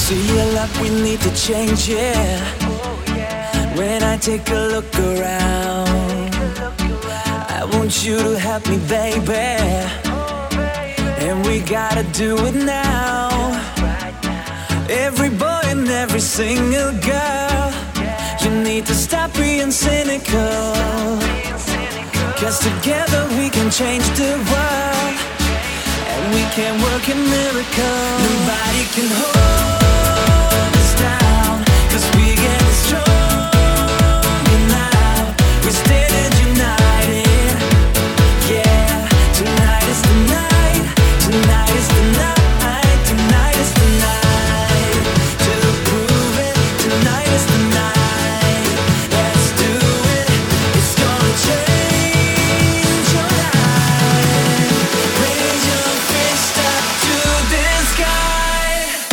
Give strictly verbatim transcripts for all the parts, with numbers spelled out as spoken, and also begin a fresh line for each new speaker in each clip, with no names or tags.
See a lot we need to change, yeah. When I take a look around, I want you to help me, baby. And we gotta do it now. Every boy and every single girl, you need to stop being cynical. Cause together we can change the world, and we can work a miracle. Nobody can hold us down, cause we get stronger now. We're standing united. Yeah, tonight is the night. Tonight is the night. Tonight is the night. To prove it, tonight is the night. Let's do it. It's gonna change your life. Raise your fist up to the sky.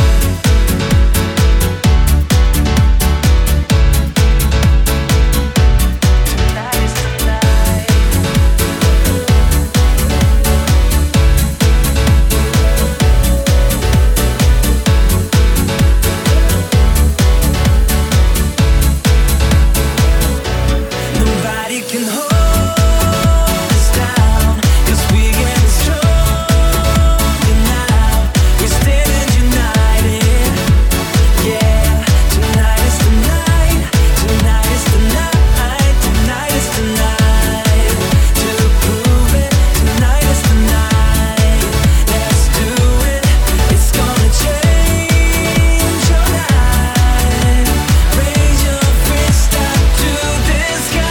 Tonight is the night. Nobody can hold us down, cause we get stronger now. We're standing united. Yeah, tonight is the night. Tonight is the night. Tonight is the night. To prove it, tonight is the night. Let's do it. It's gonna change your life. Raise your fist up to the sky.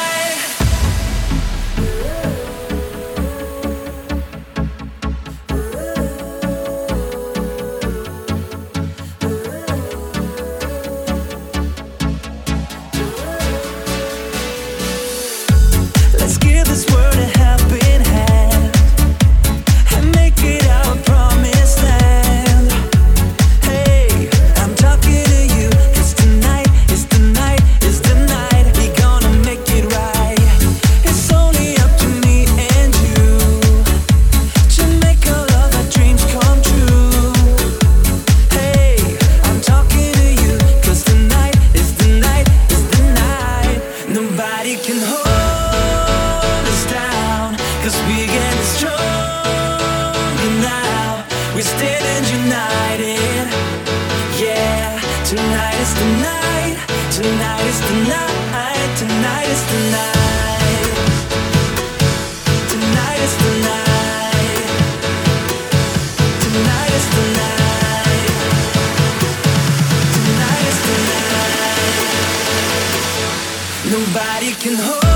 Let's give this world a helping hand and make it our promised land. Hey, I'm talking to you, cause tonight is the night, is the night. We gonna make it right. It's only up to me and you to make all of our dreams come true. Hey, I'm talking to you, cause tonight is the night, is the night. Nobody can hold us down, cause we get stronger now. We're standing united. Yeah, tonight is the night. Tonight is the night. Tonight is the night. Tonight is the night. Tonight is the night. Tonight is the night. Nobody can hold